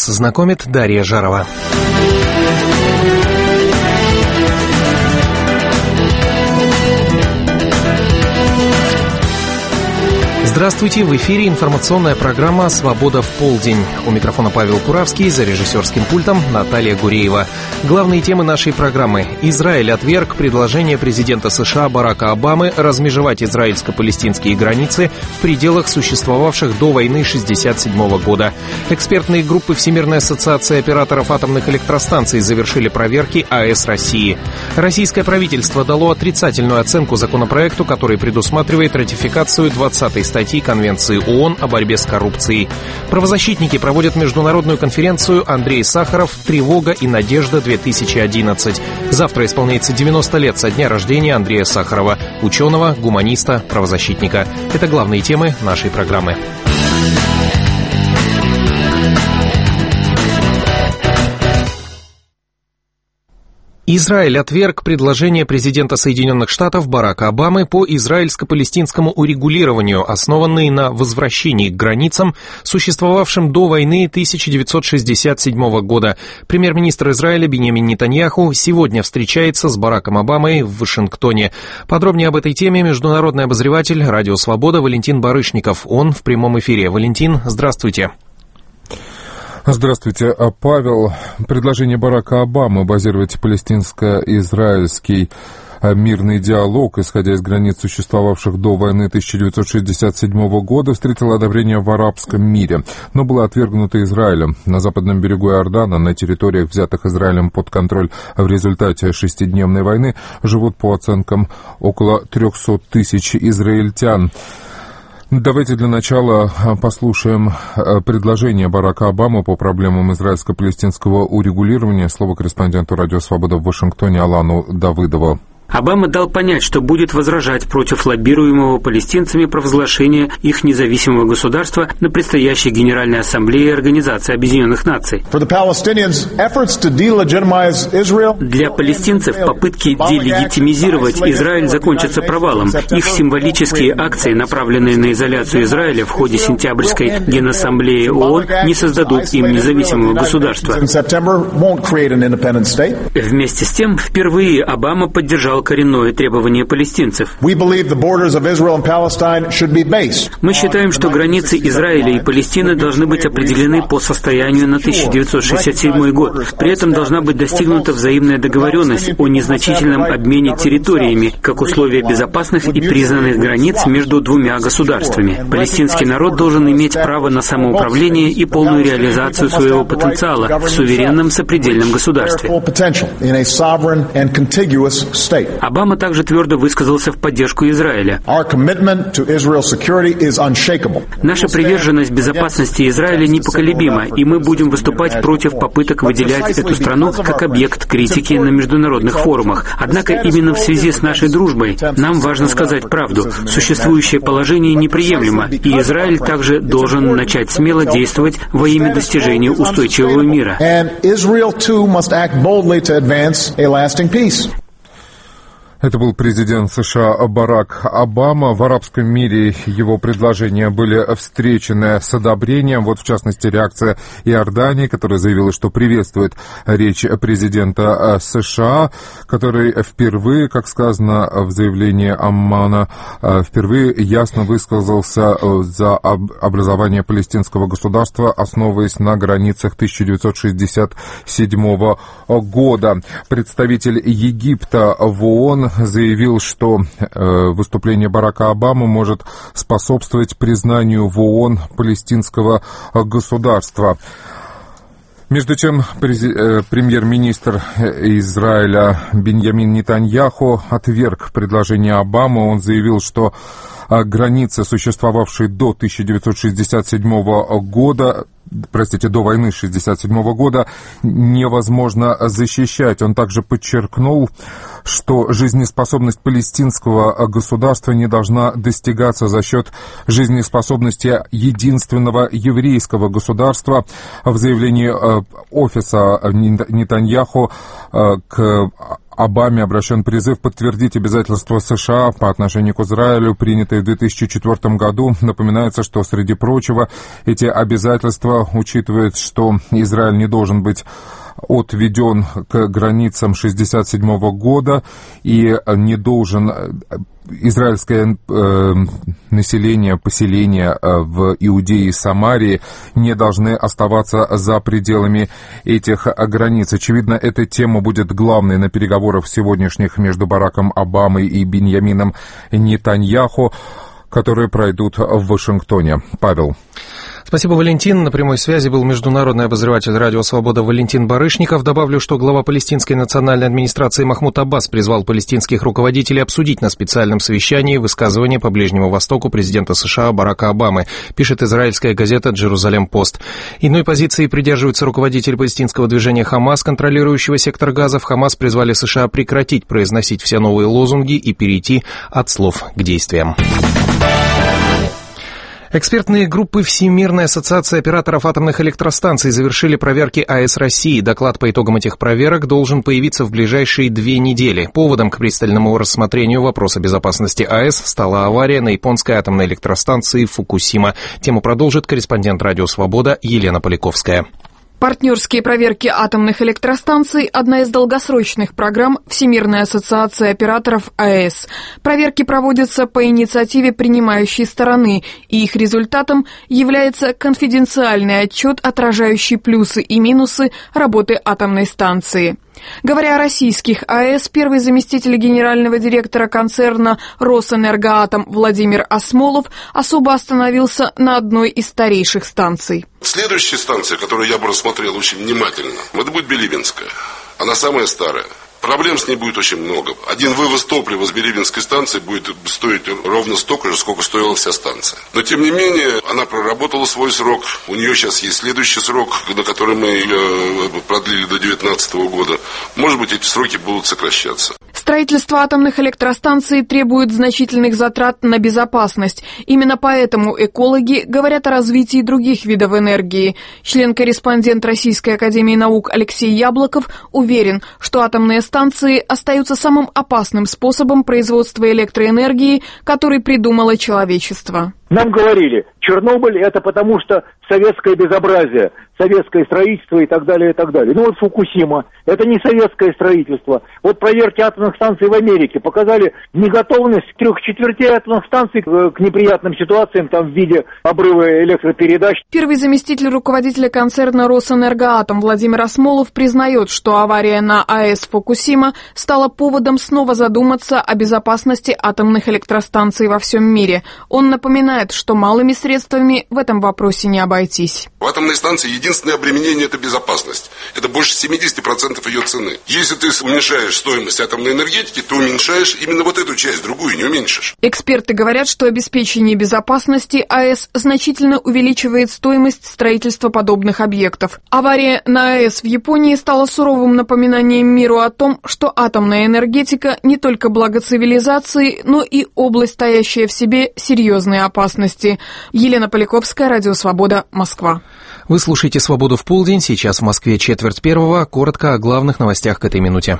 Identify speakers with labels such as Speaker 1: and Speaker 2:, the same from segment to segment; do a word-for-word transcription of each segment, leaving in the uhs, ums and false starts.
Speaker 1: знакомит Дарья Жарова. Здравствуйте, в эфире информационная программа «Свобода в полдень». У микрофона Павел Куравский, за режиссерским пультом Наталья Гуреева. Главные темы нашей программы. Израиль отверг предложение президента США Барака Обамы размежевать израильско-палестинские границы в пределах существовавших до войны шестьдесят седьмого года. Экспертные группы Всемирной ассоциации операторов атомных электростанций завершили проверки АЭС России. Российское правительство дало отрицательную оценку законопроекту, который предусматривает ратификацию двадцатой статьи Конвенции ООН о борьбе с коррупцией. Правозащитники проводят международную конференцию «Андрей Сахаров. Тревога и надежда-две тысячи одиннадцать». Завтра исполняется девяносто лет со дня рождения Андрея Сахарова, ученого, гуманиста, правозащитника. Это главные темы нашей программы. Израиль отверг предложение президента Соединенных Штатов Барака Обамы по израильско-палестинскому урегулированию, основанные на возвращении к границам, существовавшим до войны тысяча девятьсот шестьдесят седьмого года. Премьер-министр Израиля Биньямин Нетаньяху сегодня встречается с Бараком Обамой в Вашингтоне. Подробнее об этой теме международный обозреватель «Радио Свобода» Валентин Барышников. Он в прямом эфире. Валентин, здравствуйте.
Speaker 2: Здравствуйте, Павел. Предложение Барака Обамы базировать палестинско-израильский мирный диалог, исходя из границ, существовавших до войны тысяча девятьсот шестьдесят седьмого года, встретило одобрение в арабском мире, но было отвергнуто Израилем. На западном берегу Иордана, на территориях, взятых Израилем под контроль в результате шестидневной войны, живут, по оценкам, около триста тысяч израильтян. Давайте для начала послушаем предложение Барака Обамы по проблемам израильско-палестинского урегулирования. Слово корреспонденту «Радио Свобода» в Вашингтоне Алану Давыдову.
Speaker 3: Обама дал понять, что будет возражать против лоббируемого палестинцами провозглашения их независимого государства на предстоящей Генеральной Ассамблее Организации Объединенных Наций. Для палестинцев попытки делегитимизировать Израиль закончатся провалом. Их символические акции, направленные на изоляцию Израиля в ходе сентябрьской Генассамблеи ООН, не создадут им независимого государства. Вместе с тем, впервые Обама поддержал коренное требование палестинцев. Мы считаем, что границы Израиля и Палестины должны быть определены по состоянию на тысяча девятьсот шестьдесят седьмой год. При этом должна быть достигнута взаимная договоренность о незначительном обмене территориями, как условие безопасных и признанных границ между двумя государствами. Палестинский народ должен иметь право на самоуправление и полную реализацию своего потенциала в суверенном сопредельном государстве. Обама также твердо высказался в поддержку Израиля. Наша приверженность безопасности Израиля непоколебима, и мы будем выступать против попыток выделять эту страну как объект критики на международных форумах. Однако именно в связи с нашей дружбой нам важно сказать правду. Существующее положение неприемлемо, и Израиль также должен начать смело действовать во имя достижения устойчивого мира.
Speaker 2: Это был президент США Барак Обама. В арабском мире его предложения были встречены с одобрением. Вот, в частности, реакция Иордании, которая заявила, что приветствует речь президента США, который впервые, как сказано в заявлении Аммана, впервые ясно высказался за образование палестинского государства, основываясь на границах тысяча девятьсот шестьдесят седьмого года. Представитель Египта в ООН заявил, что э, выступление Барака Обамы может способствовать признанию в ООН палестинского государства. Между тем, прези- э, премьер-министр Израиля Биньямин Нетаньяху отверг предложение Обамы. Он заявил, что э, границы, существовавшие до тысяча девятьсот шестьдесят седьмого года, простите, до войны шестьдесят седьмого года, невозможно защищать. Он также подчеркнул, что жизнеспособность палестинского государства не должна достигаться за счет жизнеспособности единственного еврейского государства. В заявлении офиса Нетаньяху к Обаме обращен призыв подтвердить обязательства США по отношению к Израилю, принятые в две тысячи четвёртом году. Напоминается, что, среди прочего, эти обязательства учитывают, что Израиль не должен быть отведен к границам шестьдесят седьмого года и не должен израильское э, население, поселение э, в Иудее и Самарии не должны оставаться за пределами этих границ. Очевидно, эта тема будет главной на переговорах сегодняшних между Бараком Обамой и Биньямином Нетаньяху, которые пройдут в Вашингтоне. Павел.
Speaker 1: Спасибо, Валентин. На прямой связи был международный обозреватель радио «Свобода» Валентин Барышников. Добавлю, что глава палестинской национальной администрации Махмуд Аббас призвал палестинских руководителей обсудить на специальном совещании высказывания по Ближнему Востоку президента США Барака Обамы, пишет израильская газета «Джерузалем-Пост». Иной позиции придерживаются руководители палестинского движения «Хамас», контролирующего сектор Газа. В «Хамас» призвали США прекратить произносить все новые лозунги и перейти от слов к действиям. Экспертные группы Всемирной ассоциации операторов атомных электростанций завершили проверки АЭС России. Доклад по итогам этих проверок должен появиться в ближайшие две недели. Поводом к пристальному рассмотрению вопроса безопасности АЭС стала авария на японской атомной электростанции Фукусима. Тему продолжит корреспондент радио «Свобода» Елена Поляковская.
Speaker 4: Партнерские проверки атомных электростанций – одна из долгосрочных программ Всемирной ассоциации операторов АЭС. Проверки проводятся по инициативе принимающей стороны, и их результатом является конфиденциальный отчет, отражающий плюсы и минусы работы атомной станции. Говоря о российских АЭС, первый заместитель генерального директора концерна «Росэнергоатом» Владимир Осмолов особо остановился на одной из старейших станций.
Speaker 5: Следующая станция, которую я бы рассмотрел очень внимательно, это будет Билибинская. Она самая старая. Проблем с ней будет очень много. Один вывоз топлива с Билибинской станции будет стоить ровно столько же, сколько стоила вся станция. Но, тем не менее, она проработала свой срок. У нее сейчас есть следующий срок, на который мы ее продлили до две тысячи девятнадцатого года. Может быть, эти сроки будут сокращаться.
Speaker 4: Строительство атомных электростанций требует значительных затрат на безопасность. Именно поэтому экологи говорят о развитии других видов энергии. Член-корреспондент Российской академии наук Алексей Яблоков уверен, что атомные станции остаются самым опасным способом производства электроэнергии, который придумало человечество.
Speaker 6: Нам говорили, Чернобыль это потому что советское безобразие, советское строительство и так далее, и так далее. Ну вот Фукусима, это не советское строительство. Вот проверки атомных станций в Америке показали неготовность трех четвертей атомных станций к неприятным ситуациям там в виде обрыва электропередач.
Speaker 4: Первый заместитель руководителя концерна «Росэнергоатом» Владимир Осмолов признает, что авария на АЭС Фукусима стала поводом снова задуматься о безопасности атомных электростанций во всем мире. Он напоминает, что малыми средствами в этом вопросе не обойтись.
Speaker 5: В атомной станции единственное обременение – это безопасность. Это больше семьдесят процентов ее цены. Если ты уменьшаешь стоимость атомной энергетики, ты уменьшаешь именно вот эту часть, другую не уменьшишь.
Speaker 4: Эксперты говорят, что обеспечение безопасности АЭС значительно увеличивает стоимость строительства подобных объектов. Авария на АЭС в Японии стала суровым напоминанием миру о том, что атомная энергетика не только благо цивилизации, но и область, стоящая в себе серьезные опасности. Елена Поляковская, радио «Свобода», Москва.
Speaker 1: Вы слушаете «Свободу в полдень». Сейчас в Москве четверть первого. Коротко о главных новостях к этой минуте.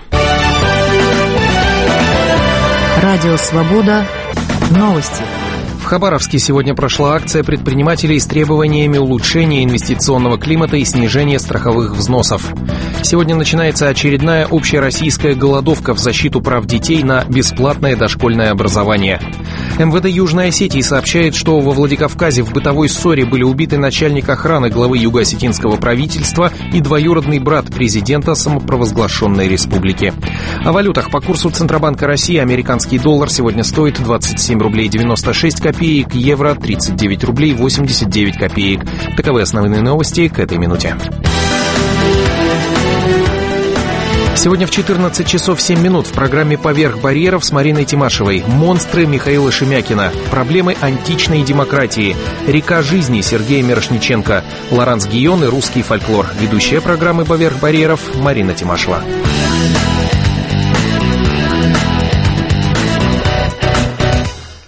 Speaker 7: Радио «Свобода». Новости.
Speaker 1: В Хабаровске сегодня прошла акция предпринимателей с требованиями улучшения инвестиционного климата и снижения страховых взносов. Сегодня начинается очередная общероссийская голодовка в защиту прав детей на бесплатное дошкольное образование. МВД Южной Осетии сообщает, что во Владикавказе в бытовой ссоре были убиты начальник охраны главы юго-осетинского правительства и двоюродный брат президента самопровозглашенной республики. О валютах. По курсу Центробанка России американский доллар сегодня стоит двадцать семь рублей девяносто шесть копеек, евро тридцать девять рублей восемьдесят девять копеек. Таковы основные новости к этой минуте. Сегодня в четырнадцать часов семь минут в программе «Поверх барьеров» с Мариной Тимашевой. Монстры Михаила Шемякина. Проблемы античной демократии. Река жизни Сергея Мирошниченко. Лоранс Гийон и русский фольклор. Ведущая программы «Поверх барьеров» Марина Тимашева.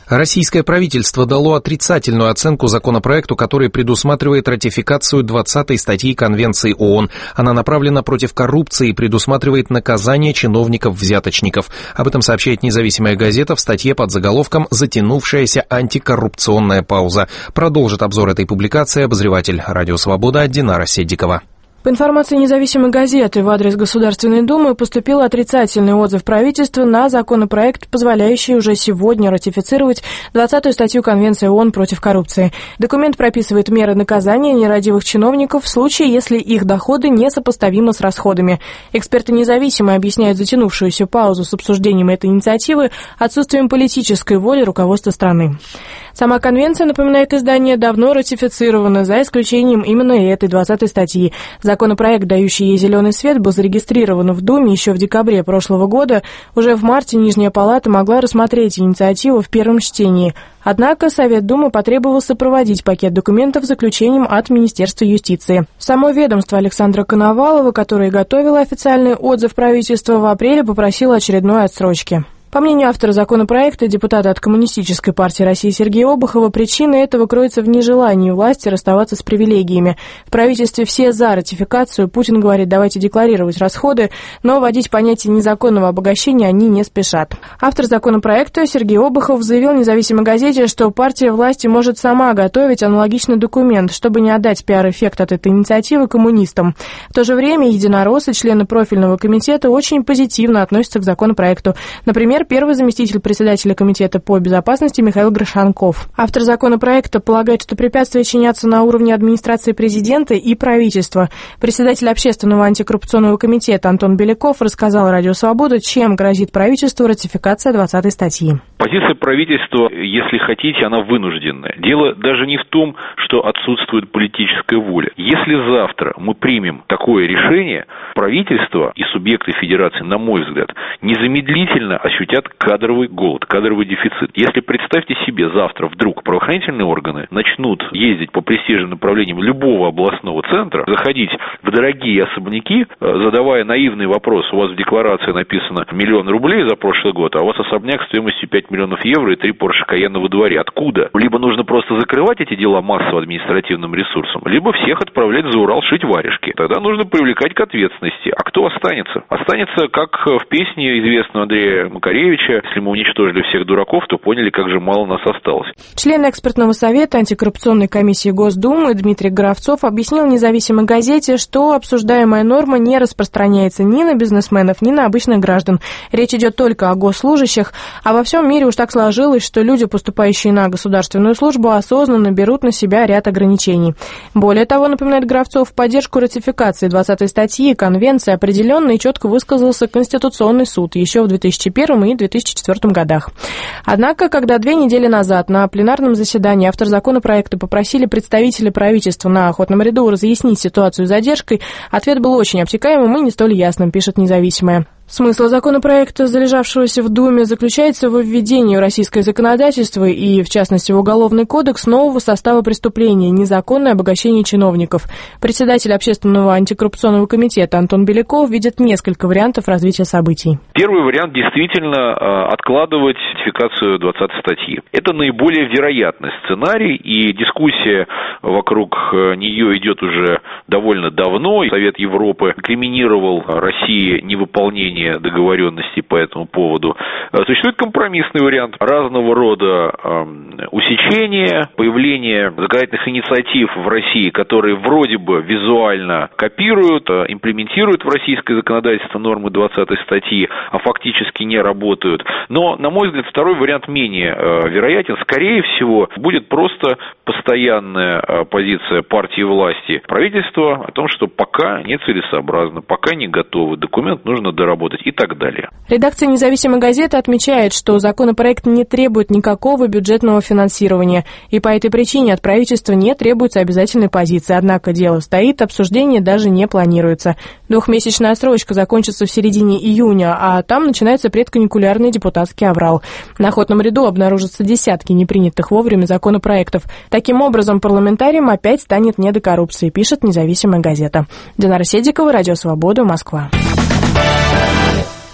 Speaker 1: Российское правительство дало отрицательную оценку законопроекту, который предусматривает ратификацию двадцатой статьи Конвенции ООН. Она направлена против коррупции и предусматривает наказание чиновников-взяточников. Об этом сообщает независимая газета в статье под заголовком «Затянувшаяся антикоррупционная пауза». Продолжит обзор этой публикации обозреватель «Радио Свобода» Динара Седикова.
Speaker 8: По информации независимой газеты, в адрес Государственной Думы поступил отрицательный отзыв правительства на законопроект, позволяющий уже сегодня ратифицировать двадцатую статью Конвенции ООН против коррупции. Документ прописывает меры наказания нерадивых чиновников в случае, если их доходы несопоставимы с расходами. Эксперты независимо объясняют затянувшуюся паузу с обсуждением этой инициативы отсутствием политической воли руководства страны. Сама конвенция, напоминает издание, давно ратифицирована, за исключением именно этой двадцатой статьи. Законопроект, дающий ей зеленый свет, был зарегистрирован в Думе еще в декабре прошлого года. Уже в марте Нижняя палата могла рассмотреть инициативу в первом чтении. Однако Совет Думы потребовал сопроводить пакет документов заключением от Министерства юстиции. Само ведомство Александра Коновалова, которое готовило официальный отзыв правительства, в апреле попросило очередной отсрочки. По мнению автора законопроекта, депутата от Коммунистической партии России Сергея Обухова, причина этого кроется в нежелании власти расставаться с привилегиями. В правительстве все за ратификацию. Путин говорит, давайте декларировать расходы, но вводить понятие незаконного обогащения они не спешат. Автор законопроекта Сергей Обухов заявил независимой газете, что партия власти может сама готовить аналогичный документ, чтобы не отдать пиар-эффект от этой инициативы коммунистам. В то же время единороссы, члены профильного комитета, очень позитивно относятся к законопроекту. Например, первый заместитель председателя комитета по безопасности Михаил Грошанков. Автор законопроекта полагает, что препятствия чинятся на уровне администрации президента и правительства. Председатель общественного антикоррупционного комитета Антон Беляков рассказал Радио Свобода, чем грозит правительству ратификация двадцатой статьи.
Speaker 9: Позиция правительства, если хотите, она вынужденная. Дело даже не в том, что отсутствует политическая воля. Если завтра мы примем такое решение, правительство и субъекты федерации, на мой взгляд, незамедлительно ощутят кадровый голод, кадровый дефицит. Если, представьте себе, завтра вдруг правоохранительные органы начнут ездить по престижным направлениям любого областного центра, заходить в дорогие особняки, задавая наивный вопрос, у вас в декларации написано миллион рублей за прошлый год, а у вас особняк стоимостью пять миллионов евро и три Порше Кайена во дворе. Откуда? Либо нужно просто закрывать эти дела массово административным ресурсом, либо всех отправлять за Урал шить варежки. Тогда нужно привлекать к ответственности. А кто останется? Останется, как в песне известного Андрея Макаревича, если мы уничтожили всех дураков, то поняли, как же мало нас осталось.
Speaker 8: Член экспертного совета антикоррупционной комиссии Госдумы Дмитрий Горовцов объяснил независимой газете, что обсуждаемая норма не распространяется ни на бизнесменов, ни на обычных граждан. Речь идет только о госслужащих, а во всем мире уж так сложилось, что люди, поступающие на государственную службу, осознанно берут на себя ряд ограничений. Более того, напоминает Горовцов, в поддержку ратификации двадцатой статьи Конвенции определенно и четко высказался Конституционный суд еще в две тысячи первом и две тысячи четвёртом годах. Однако, когда две недели назад на пленарном заседании автор законопроекта попросили представителей правительства на охотном ряду разъяснить ситуацию с задержкой, ответ был очень обтекаемым и не столь ясным, пишет независимая. Смысл законопроекта, залежавшегося в Думе, заключается в введении в российское законодательство и, в частности, в Уголовный кодекс нового состава преступления – незаконное обогащение чиновников. Председатель общественного антикоррупционного комитета Антон Беляков видит несколько вариантов развития событий.
Speaker 9: Первый вариант – действительно откладывать ратификацию двадцатой статьи. Это наиболее вероятный сценарий, и дискуссия вокруг нее идет уже довольно давно. Совет Европы инкриминировал России невыполнение договоренностей по этому поводу. Существует компромиссный вариант разного рода э, усечения, появление законодательных инициатив в России, которые вроде бы визуально копируют, э, имплементируют в российское законодательство нормы двадцатой статьи, а фактически не работают. Но, на мой взгляд, второй вариант менее э, вероятен. Скорее всего, будет просто постоянная э, позиция партии власти, правительства о том, что пока нецелесообразно, пока не готовы, документ нужно доработать и так далее.
Speaker 8: Редакция независимой газеты отмечает, что законопроект не требует никакого бюджетного финансирования, и по этой причине от правительства не требуется обязательной позиции. Однако дело стоит, обсуждение даже не планируется. Двухмесячная отсрочка закончится в середине июня, а там начинается предканикулярный депутатский аврал. На охотном ряду обнаружатся десятки непринятых вовремя законопроектов. Таким образом, парламентариям опять станет не до коррупции, пишет независимая газета. Динара Седикова, Радио Свобода, Москва.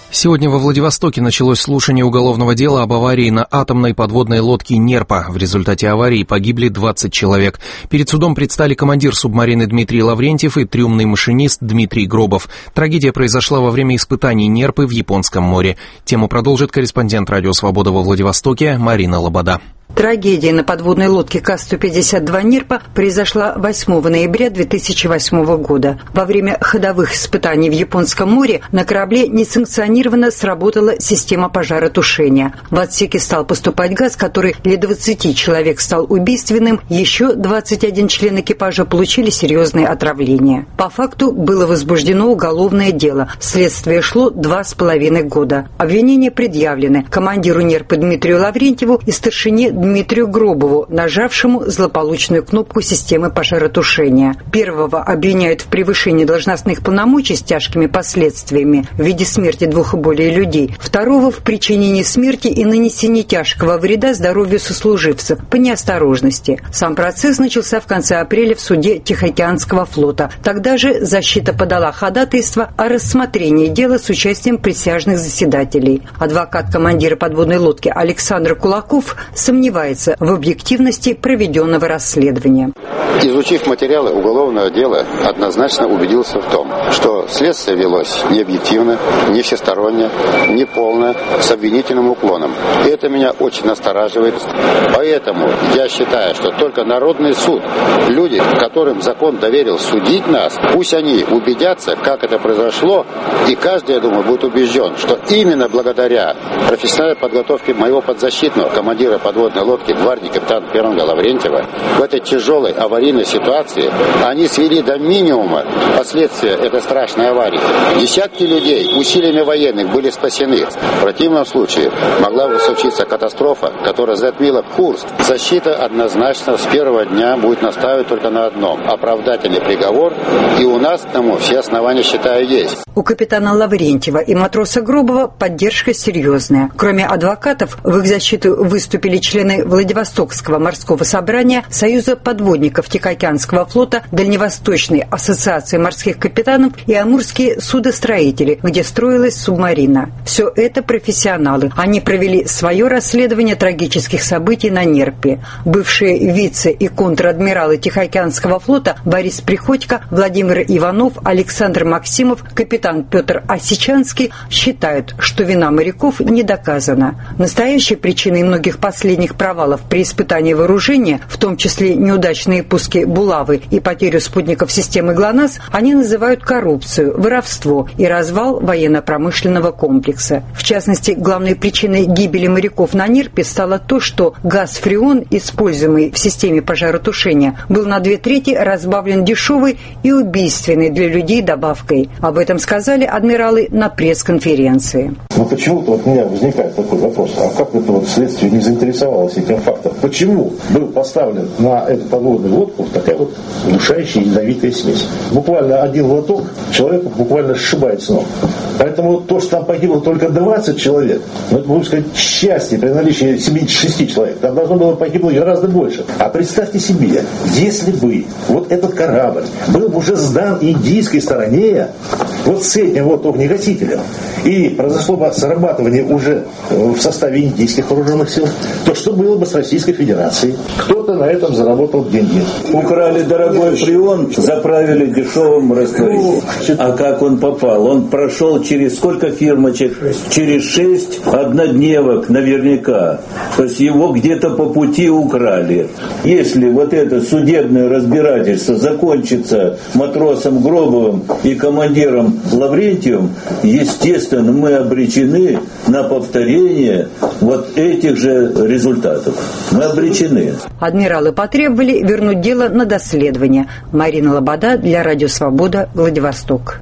Speaker 1: Сегодня во Владивостоке началось слушание уголовного дела об аварии на атомной подводной лодке «Нерпа». В результате аварии погибли двадцать человек. Перед судом предстали командир субмарины Дмитрий Лаврентьев и трюмный машинист Дмитрий Гробов. Трагедия произошла во время испытаний «Нерпы» в Японском море. Тему продолжит корреспондент «Радио Свобода» во Владивостоке Марина Лобода.
Speaker 10: Трагедия на подводной лодке К сто пятьдесят два «Нерпа» произошла восьмого ноября две тысячи восьмого года. Во время ходовых испытаний в Японском море на корабле несанкционированно сработала система пожаротушения. В отсеке стал поступать газ, который для двадцати человек стал убийственным, еще двадцать один член экипажа получили серьезные отравления. По факту было возбуждено уголовное дело. Следствие шло два с половиной года. Обвинения предъявлены командиру «Нерпы» Дмитрию Лаврентьеву и старшине Дмитрию Гробову, нажавшему злополучную кнопку системы пожаротушения. Первого обвиняют в превышении должностных полномочий с тяжкими последствиями в виде смерти двух и более людей. Второго в причинении смерти и нанесении тяжкого вреда здоровью сослуживцев по неосторожности. Сам процесс начался в конце апреля в суде Тихоокеанского флота. Тогда же защита подала ходатайство о рассмотрении дела с участием присяжных заседателей. Адвокат командира подводной лодки Александр Кулаков сомневается в объективности проведенного расследования.
Speaker 11: Изучив материалы уголовного дела, однозначно убедился в том, что следствие велось не объективно, не всесторонне, не полно, с обвинительным уклоном. И это меня очень настораживает. Поэтому я считаю, что только народный суд, люди, которым закон доверил судить нас, пусть они убедятся, как это произошло, и каждый, я думаю, будет убежден, что именно благодаря профессиональной подготовке моего подзащитного командира подводной лодки гвардии капитана Пернга Лаврентьева в этой тяжелой аварийной ситуации они свели до минимума последствия этой страшной аварии. Десятки людей усилиями военных были спасены. В противном случае могла бы случиться катастрофа, которая затмила курс. Защита однозначно с первого дня будет настаивать только на одном – оправдательный приговор, и у нас к тому все основания, считаю, есть.
Speaker 10: У капитана Лаврентьева и матроса Гробова поддержка серьезная. Кроме адвокатов, в их защиту выступили члены Владивостокского морского собрания, Союза подводников Тихоокеанского флота, Дальневосточной ассоциации морских капитанов и амурские судостроители, где строилась субмарина. Все это профессионалы. Они провели свое расследование трагических событий на Нерпе. Бывшие вице- и контр-адмиралы Тихоокеанского флота Борис Приходько, Владимир Иванов, Александр Максимов, капитан Петр Осичанский считают, что вина моряков не доказана. Настоящей причиной многих последних провалов при испытании вооружения, в том числе неудачные пуски булавы и потерю спутников системы ГЛОНАСС, они называют коррупцию, воровство и развал военно-промышленного комплекса. В частности, главной причиной гибели моряков на Нерпе стало то, что газ фреон, используемый в системе пожаротушения, был на две трети разбавлен дешевой и убийственной для людей добавкой. Об этом сказали адмиралы на пресс-конференции.
Speaker 12: Но почему-то вот у меня возникает такой вопрос, а как это вот следствие не заинтересовалось этим фактом? Почему был поставлен на эту подводную лодку такая вот удушающая ядовитая смесь? Буквально один глоток человека буквально сшибает с ног. Поэтому то, что там погибло только двадцать человек, ну, это, можно сказать, счастье при наличии семидесяти шести человек. Там должно было погибло гораздо больше. А представьте себе, если бы вот этот корабль был бы уже сдан индийской стороне, вот с этим вот огнегасителем, и произошло бы срабатывание уже в составе индийских вооруженных сил, то что было бы с Российской Федерацией? Кто-то на этом заработал деньги.
Speaker 13: Украли дорогой фреон, заправили дешевым растворителем. А как он попал? Он прошел через сколько фирмочек? Через шесть однодневок наверняка. То есть его где-то по пути украли. Если вот это судебное разбирательство закончится матросом Гробовым и командиром Лаврентьевым, естественно, мы обречены на повторение вот этих же результатов. Мы обречены.
Speaker 10: Адмиралы потребовали вернуть дело на доследование. Марина Лобода для Радио Свобода, Владивосток.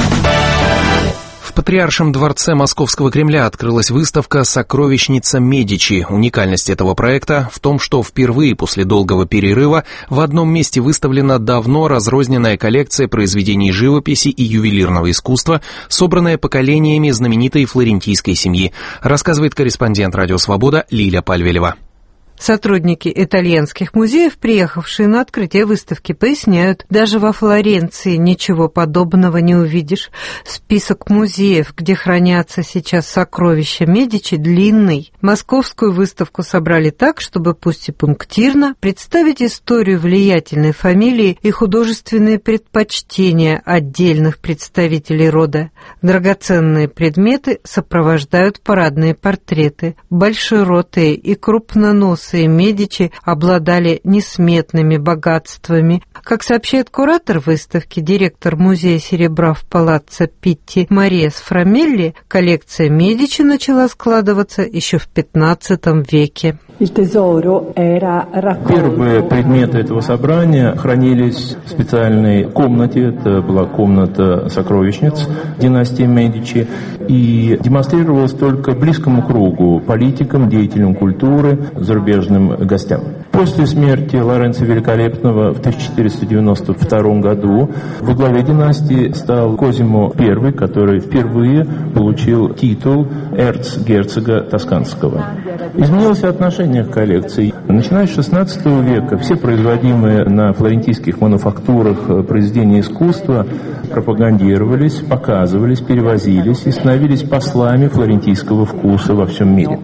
Speaker 1: В Патриаршем дворце Московского Кремля открылась выставка «Сокровищница Медичи». Уникальность этого проекта в том, что впервые после долгого перерыва в одном месте выставлена давно разрозненная коллекция произведений живописи и ювелирного искусства, собранная поколениями знаменитой флорентийской семьи, рассказывает корреспондент «Радио Свобода» Лиля Пальвелева.
Speaker 10: Сотрудники итальянских музеев, приехавшие на открытие выставки, поясняют, даже во Флоренции ничего подобного не увидишь. Список музеев, где хранятся сейчас сокровища Медичи, длинный. Московскую выставку собрали так, чтобы пусть и пунктирно представить историю влиятельной фамилии и художественные предпочтения отдельных представителей рода. Драгоценные предметы сопровождают парадные портреты. Большеротые и крупноносые Медичи обладали несметными богатствами. Как сообщает куратор выставки, директор музея серебра в Палаццо Питти Мария Сфрамелли, коллекция Медичи начала складываться еще в пятнадцатом веке.
Speaker 14: Первые предметы этого собрания хранились в специальной комнате. Это была комната сокровищниц династии Медичи. И демонстрировалась только близкому кругу, политикам, деятелям культуры, зарубежным гостям. После смерти Лоренцо Великолепного в тысяча четыреста девяносто втором году во главе династии стал Козимо I, который впервые получил титул эрцгерцога Тосканского. Изменилось отношение к коллекции. Начиная с шестнадцатого века все производимые на флорентийских мануфактурах произведения искусства пропагандировались, показывались, перевозились и становились послами флорентийского вкуса во всем мире.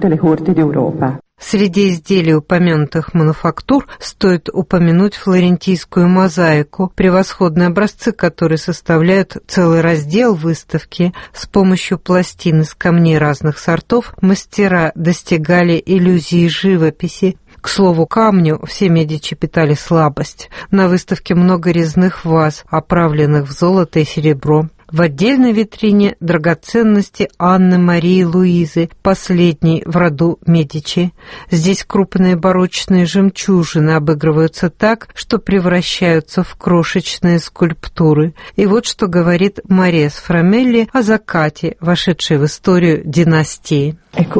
Speaker 10: Среди изделий упомянутых мануфактур стоит упомянуть флорентийскую мозаику, превосходные образцы которой составляют целый раздел выставки. С помощью пластин из камней разных сортов мастера достигали иллюзии живописи. К слову, камню все Медичи питали слабость. На выставке много резных ваз, оправленных в золото и серебро. В отдельной витрине драгоценности Анны Марии Луизы, последней в роду Медичи. Здесь крупные барочные жемчужины обыгрываются так, что превращаются в крошечные скульптуры. И вот что говорит Мария Сфрамелли о закате, вошедшей в историю династии.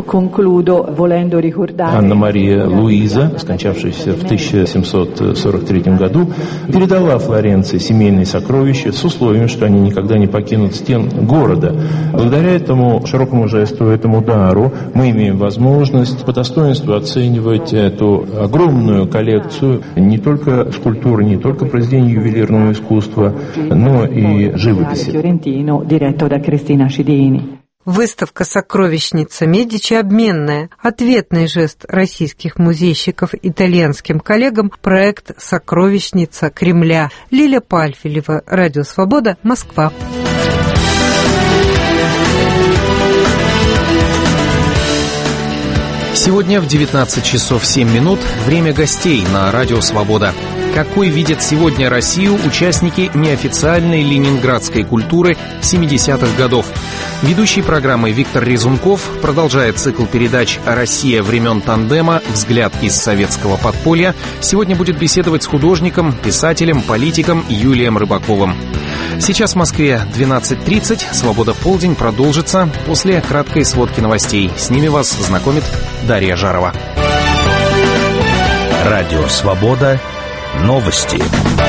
Speaker 14: Анна Мария Луиза, скончавшаяся в тысяча семьсот сорок третьем году, передала Флоренции семейные сокровища с условием, что они никогда не покинут стен города. Благодаря этому широкому жесту, этому дару, мы имеем возможность по достоинству оценивать эту огромную коллекцию не только скульптуры, не только произведений ювелирного искусства, но и живописи.
Speaker 10: Выставка «Сокровищница Медичи» обменная. Ответный жест российских музейщиков итальянским коллегам – проект «Сокровищница Кремля». Лиля Пальфилева, Радио Свобода, Москва.
Speaker 1: Сегодня в девятнадцать часов семь минут время гостей на Радио Свобода. Какой видят сегодня Россию участники неофициальной ленинградской культуры семидесятых годов? Ведущий программы Виктор Резунков продолжает цикл передач «Россия времен тандема. Взгляд из советского подполья». Сегодня будет беседовать с художником, писателем, политиком Юлием Рыбаковым. Сейчас в Москве двенадцать тридцать. «Свобода в полдень» продолжится после краткой сводки новостей. С ними вас знакомит Дарья Жарова.
Speaker 15: Радио «Свобода». Новости.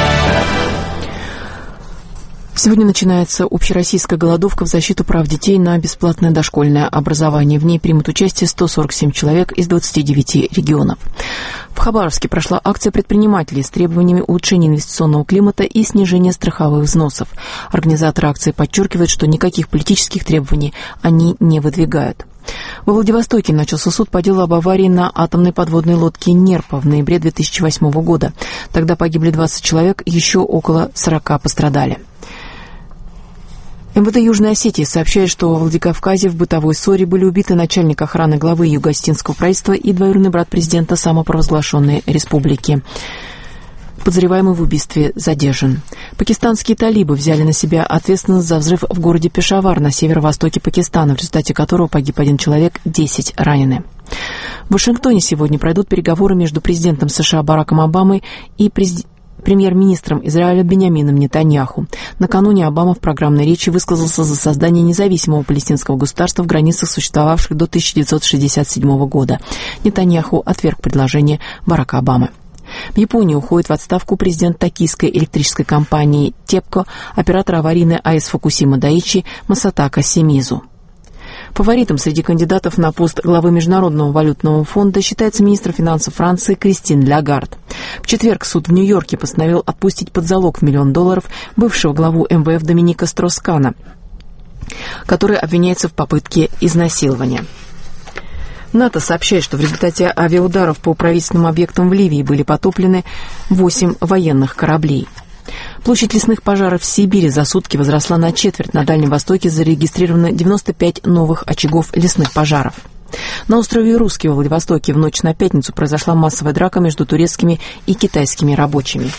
Speaker 16: Сегодня начинается общероссийская голодовка в защиту прав детей на бесплатное дошкольное образование. В ней примут участие сто сорок семь человек из двадцати девяти регионов. В Хабаровске прошла акция предпринимателей с требованиями улучшения инвестиционного климата и снижения страховых взносов. Организаторы акции подчеркивают, что никаких политических требований они не выдвигают. Во Владивостоке начался суд по делу об аварии на атомной подводной лодке «Нерпа» в ноябре две тысячи восьмого года. Тогда погибли двадцать человек, еще около сорока пострадали. эм вэ дэ Южной Осетии сообщает, что во Владикавказе в бытовой ссоре были убиты начальник охраны главы Юго-Осетинского правительства и двоюродный брат президента самопровозглашенной республики. Подозреваемый в убийстве задержан. Пакистанские талибы взяли на себя ответственность за взрыв в городе Пешавар на северо-востоке Пакистана, в результате которого погиб один человек, десять ранены. В Вашингтоне сегодня пройдут переговоры между президентом США Бараком Обамой и президентом премьер-министром Израиля Биньямином Нетаньяху. Накануне Обама в программной речи высказался за создание независимого палестинского государства в границах, существовавших до тысяча девятьсот шестьдесят седьмого года. Нетаньяху отверг предложение Барака Обамы. В Японии уходит в отставку президент токийской электрической компании «Тепко», оператор аварийной АЭС Фукусима Дайичи Масатака Симизу. Фаворитом среди кандидатов на пост главы Международного валютного фонда считается министр финансов Франции Кристин Лагард. В четверг суд в Нью-Йорке постановил отпустить под залог в миллион долларов бывшего главу эм вэ эф Доминика Строс-Кана, который обвиняется в попытке изнасилования. НАТО сообщает, что в результате авиаударов по правительственным объектам в Ливии были потоплены восемь военных кораблей. Площадь лесных пожаров в Сибири за сутки возросла на четверть. На Дальнем Востоке зарегистрировано девяносто пять новых очагов лесных пожаров. На острове Русский во Владивостоке в ночь на пятницу произошла массовая драка между турецкими и китайскими рабочими.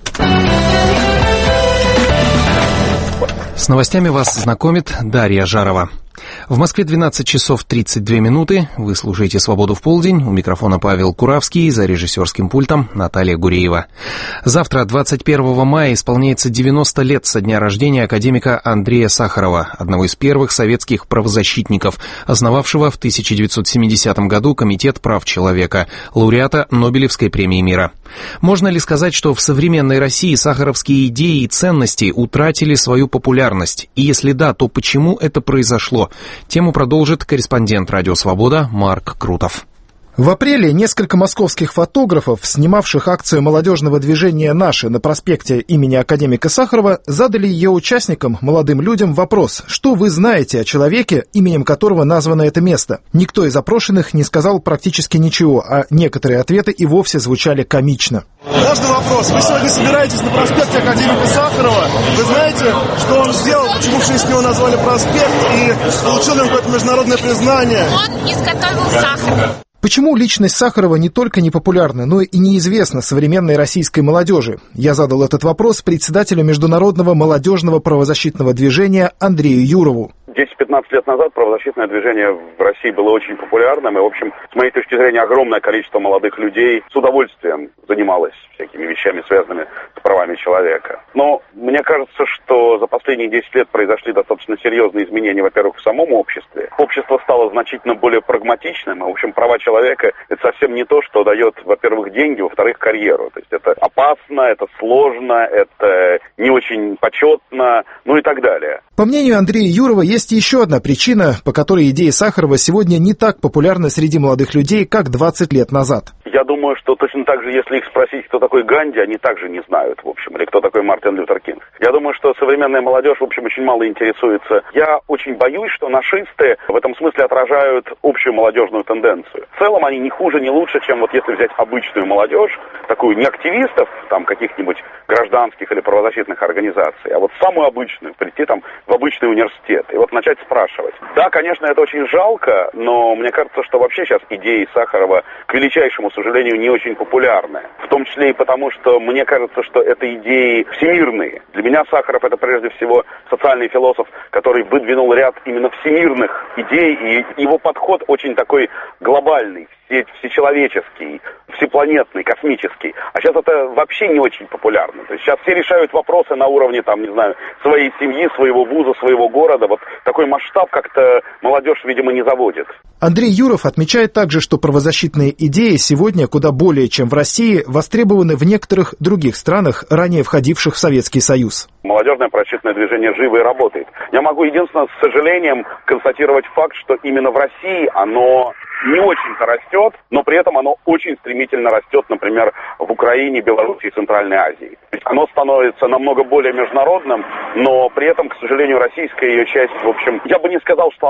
Speaker 1: С новостями вас знакомит Дарья Жарова. В Москве двенадцать часов тридцать две минуты. Вы слушаете «Свободу в полдень». У микрофона Павел Куравский, за режиссерским пультом Наталья Гуреева. Завтра, двадцать первого мая, исполняется девяносто лет со дня рождения академика Андрея Сахарова, одного из первых советских правозащитников, основавшего в тысяча девятьсот семидесятом году Комитет прав человека, лауреата Нобелевской премии мира. Можно ли сказать, что в современной России сахаровские идеи и ценности утратили свою популярность? И если да, то почему это произошло? Тему продолжит корреспондент «Радио Свобода» Марк Крутов.
Speaker 17: В апреле несколько московских фотографов, снимавших акцию молодежного движения «Наши» на проспекте имени академика Сахарова, задали ее участникам, молодым людям, вопрос: что вы знаете о человеке, именем которого названо это место? Никто из опрошенных не сказал практически ничего, а некоторые ответы и вовсе звучали комично.
Speaker 18: Важный вопрос. Вы сегодня собираетесь на проспекте академика Сахарова. Вы знаете, что он сделал, почему в честь него назвали проспект и получил им какое-то международное признание?
Speaker 19: Он изготовил сахар.
Speaker 17: Почему личность Сахарова не только не популярна, но и неизвестна современной российской молодежи? Я задал этот вопрос председателю Международного молодежного правозащитного движения Андрею Юрову.
Speaker 20: десять-пятнадцать лет назад правозащитное движение в России было очень популярным, и, в общем, с моей точки зрения, огромное количество молодых людей с удовольствием занималось всякими вещами, связанными с правами человека. Но мне кажется, что за последние десять лет произошли достаточно серьезные изменения, во-первых, в самом обществе. Общество стало значительно более прагматичным, и, в общем, права человека — это совсем не то, что дает, во-первых, деньги, во-вторых, карьеру. То есть это опасно, это сложно, это не очень почетно, ну и так далее.
Speaker 17: По мнению Андрея Юрова, есть еще одна причина, по которой идеи Сахарова сегодня не так популярны среди молодых людей, как двадцать лет назад.
Speaker 20: Я думаю, что точно так же, если их спросить, кто такой Ганди, они также не знают, в общем, или кто такой Мартин Лютер Кинг. Я думаю, что современная молодежь, в общем, очень мало интересуется. Я очень боюсь, что нашисты в этом смысле отражают общую молодежную тенденцию. В целом они не хуже, не лучше, чем вот если взять обычную молодежь, такую не активистов, там, каких-нибудь гражданских или правозащитных организаций, а вот самую обычную, прийти там в обычный университет и вот начать спрашивать. Да, конечно, это очень жалко, но мне кажется, что вообще сейчас идеи Сахарова, к величайшему сожалению, не очень популярны. В том числе и потому, что мне кажется, что это идеи всемирные. Для меня Сахаров — это прежде всего социальный философ, который выдвинул ряд именно всемирных идей, и его подход очень такой глобальный, всечеловеческий, всепланетный, космический. А сейчас это вообще не очень популярно. То есть сейчас все решают вопросы на уровне, там, не знаю, своей семьи, своего вуза, своего города. Вот такой масштаб как-то молодежь, видимо, не заводит.
Speaker 17: Андрей Юров отмечает также, что правозащитные идеи сегодня куда более, чем в России, востребованы в некоторых других странах, ранее входивших в Советский Союз.
Speaker 20: Молодежное правозащитное движение живо и работает. Я могу единственно с сожалением констатировать факт, что именно в России оно не очень-то растет, но при этом оно очень стремительно растет, например, в Украине, Беларуси и Центральной Азии. То есть оно становится намного более международным, но при этом, к сожалению, российская ее часть, в общем, я бы не сказал, что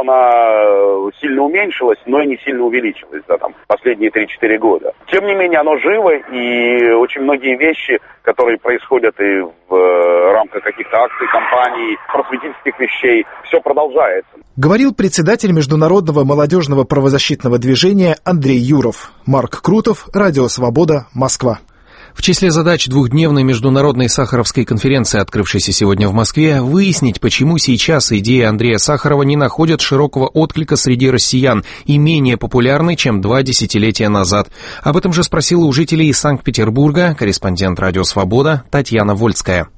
Speaker 20: она сильно уменьшилась, но и не сильно увеличилась за там последние три-четыре года. Тем не менее, оно живо, и очень многие вещи, которые происходят и в рамках каких-то акций, кампаний, просветительских вещей, все продолжается.
Speaker 17: Говорил председатель Международного молодежного правозащитного движения Андрей Юров. Марк Крутов, Радио Свобода, Москва.
Speaker 1: В числе задач двухдневной международной Сахаровской конференции, открывшейся сегодня в Москве, выяснить, почему сейчас идеи Андрея Сахарова не находят широкого отклика среди россиян и менее популярны, чем два десятилетия назад. Об этом же спросила у жителей Санкт-Петербурга корреспондент «Радио Свобода» Татьяна Вольская.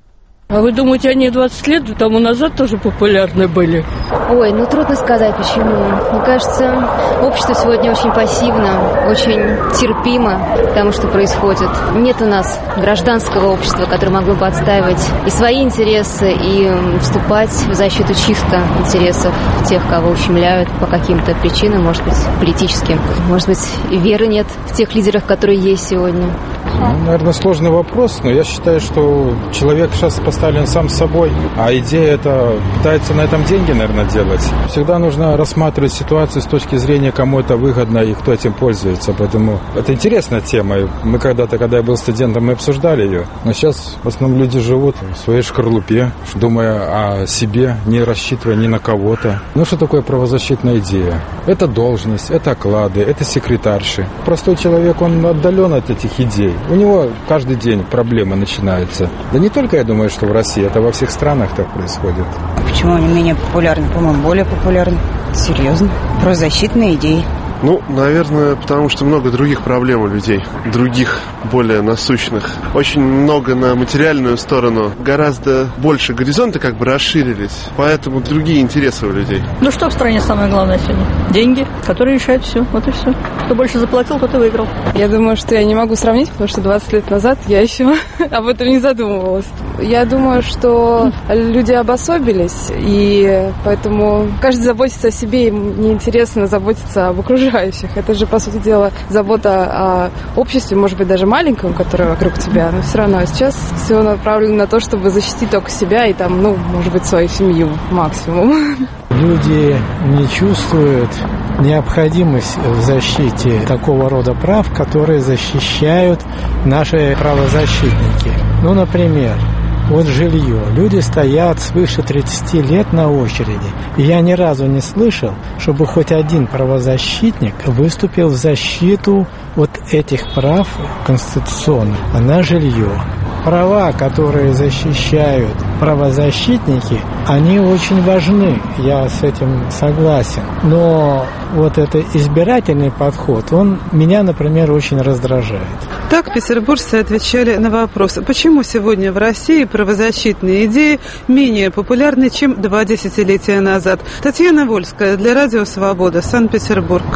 Speaker 21: А вы думаете, они двадцать лет тому назад тоже популярны были?
Speaker 22: Ой, ну трудно сказать, почему. Мне кажется, общество сегодня очень пассивно, очень терпимо к тому, что происходит. Нет у нас гражданского общества, которое могло бы отстаивать и свои интересы, и вступать в защиту чисто интересов тех, кого ущемляют по каким-то причинам, может быть, политическим. Может быть, и веры нет в тех лидерах, которые есть сегодня.
Speaker 23: Ну, наверное, сложный вопрос, но я считаю, что человек сейчас поставлен сам с собой, а идея это пытается на этом деньги, наверное, делать. Всегда нужно рассматривать ситуацию с точки зрения, кому это выгодно и кто этим пользуется. Поэтому это интересная тема. Мы когда-то, когда я был студентом, мы обсуждали ее. Но сейчас в основном люди живут в своей шкарлупе, думая о себе, не рассчитывая ни на кого-то. Ну, что такое правозащитная идея? Это должность, это оклады, это секретарши. Простой человек, он отдален от этих идей. У него каждый день проблемы начинаются. Да не только, я думаю, что в России, это во всех странах так происходит.
Speaker 24: Почему они менее популярны? По-моему, более популярны. Серьезно. Правозащитные идеи.
Speaker 25: Ну, наверное, потому что много других проблем у людей, других, более насущных. Очень много на материальную сторону, гораздо больше горизонты как бы расширились, поэтому другие интересы у людей.
Speaker 21: Ну что в стране самое главное сегодня? Деньги, которые решают все, вот и все. Кто больше заплатил, тот и выиграл.
Speaker 26: Я думаю, что я не могу сравнить, потому что двадцать лет назад я еще об этом не задумывалась. Я думаю, что люди обособились, и поэтому каждый заботится о себе, им неинтересно заботиться об окружающих. Это же, по сути дела, забота о обществе, может быть, даже маленьком, которое вокруг тебя, но все равно сейчас все направлено на то, чтобы защитить только себя и там, ну, может быть, свою семью максимум.
Speaker 27: Люди не чувствуют необходимость в защите такого рода прав, которые защищают наши правозащитники. Ну, например, вот жилье. Люди стоят свыше тридцати лет на очереди. И я ни разу не слышал, чтобы хоть один правозащитник выступил в защиту вот этих прав конституционных на жилье. Права, которые защищают правозащитники, они очень важны, я с этим согласен. Но вот этот избирательный подход, он меня, например, очень раздражает.
Speaker 28: Так петербуржцы отвечали на вопрос, почему сегодня в России правозащитные идеи менее популярны, чем два десятилетия назад. Татьяна Вольская для Радио Свобода, Санкт-Петербург.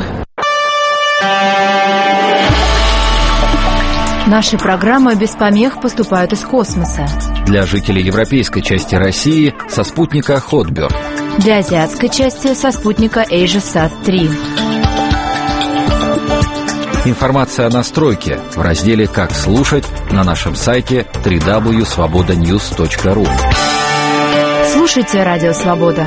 Speaker 7: Наши программы без помех поступают из космоса.
Speaker 29: Для жителей европейской части России со спутника Хотберд.
Speaker 7: Для азиатской части со спутника AsiaSat три.
Speaker 29: Информация о настройке в разделе «Как слушать» на нашем сайте дабл ю дабл ю дабл ю точка свобода ньюс точка ру.
Speaker 7: Слушайте Радио Свобода.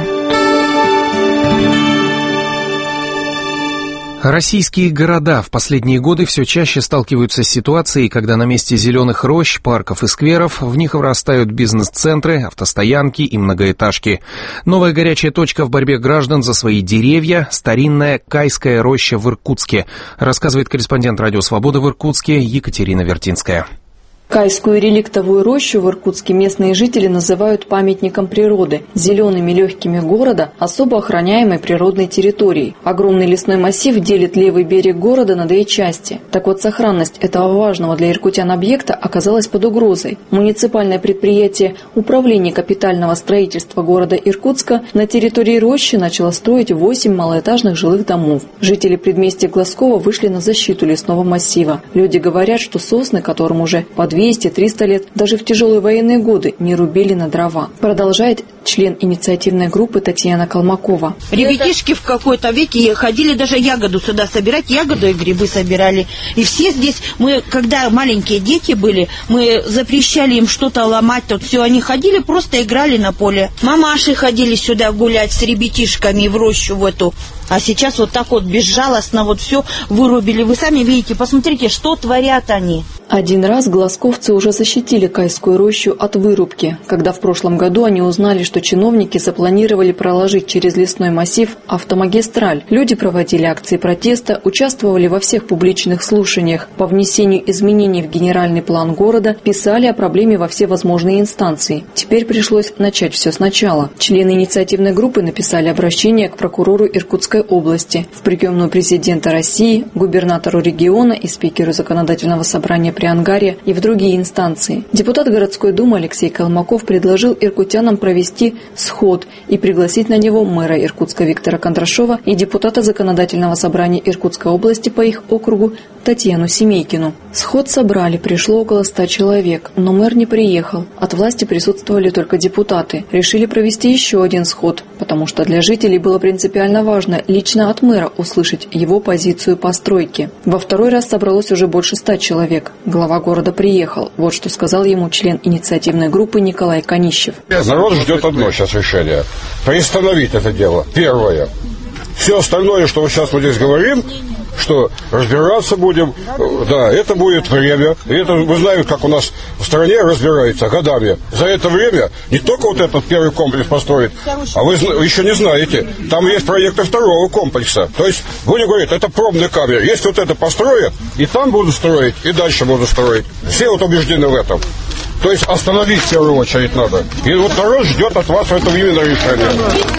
Speaker 1: Российские города в последние годы все чаще сталкиваются с ситуацией, когда на месте зеленых рощ, парков и скверов в них вырастают бизнес-центры, автостоянки и многоэтажки. Новая горячая точка в борьбе граждан за свои деревья – старинная Кайская роща в Иркутске, рассказывает корреспондент Радио Свобода в Иркутске Екатерина Вертинская.
Speaker 30: Кайскую реликтовую рощу в Иркутске местные жители называют памятником природы, зелеными легкими города, особо охраняемой природной территорией. Огромный лесной массив делит левый берег города на две части. Так вот, сохранность этого важного для иркутян объекта оказалась под угрозой. Муниципальное предприятие Управления капитального строительства города Иркутска на территории рощи начало строить восемь малоэтажных жилых домов. Жители предместья Глазкова вышли на защиту лесного массива. Люди говорят, что сосны, которым уже по двести-триста лет, даже в тяжелые военные годы не рубили на дрова. Продолжает член инициативной группы Татьяна Колмакова.
Speaker 31: Ребятишки в какой-то веке ходили даже ягоду сюда собирать, ягоду и грибы собирали. И все здесь, мы, когда маленькие дети были, мы запрещали им что-то ломать, тут все, они ходили, просто играли на поле. Мамаши ходили сюда гулять с ребятишками в рощу в эту. А сейчас вот так вот безжалостно вот все вырубили. Вы сами видите, посмотрите, что творят они.
Speaker 30: Один раз глазковцы уже защитили Кайскую рощу от вырубки, когда в прошлом году они узнали, что чиновники запланировали проложить через лесной массив автомагистраль. Люди проводили акции протеста, участвовали во всех публичных слушаниях по внесению изменений в генеральный план города, писали о проблеме во все возможные инстанции. Теперь пришлось начать все сначала. Члены инициативной группы написали обращение к прокурору Иркутской области, в приемную президента России, губернатору региона и спикеру законодательного собрания при Ангаре и в другие инстанции. Депутат городской думы Алексей Колмаков предложил иркутянам провести сход и пригласить на него мэра Иркутска Виктора Кондрашова и депутата Законодательного собрания Иркутской области по их округу Татьяну Семейкину. Сход собрали, пришло около ста человек, но мэр не приехал. От власти присутствовали только депутаты. Решили провести еще один сход, потому что для жителей было принципиально важно лично от мэра услышать его позицию по стройке. Во второй раз собралось уже больше ста человек. Глава города приехал. Вот что сказал ему член инициативной группы Николай Конищев.
Speaker 2: Народ ждет одно сейчас решение. Приостановить это дело. Первое. Все остальное, что сейчас мы здесь говорим, что разбираться будем, да, это будет время. И это, вы знаете, как у нас в стране разбирается годами. За это время не только вот этот первый комплекс построить, а вы еще не знаете, там есть проекты второго комплекса. То есть, будем говорить, это пробный камень. Если вот это построят, и там будут строить, и дальше будут строить. Все вот убеждены в этом. То есть остановить в первую очередь надо. И вот народ ждет от вас этого именно решения.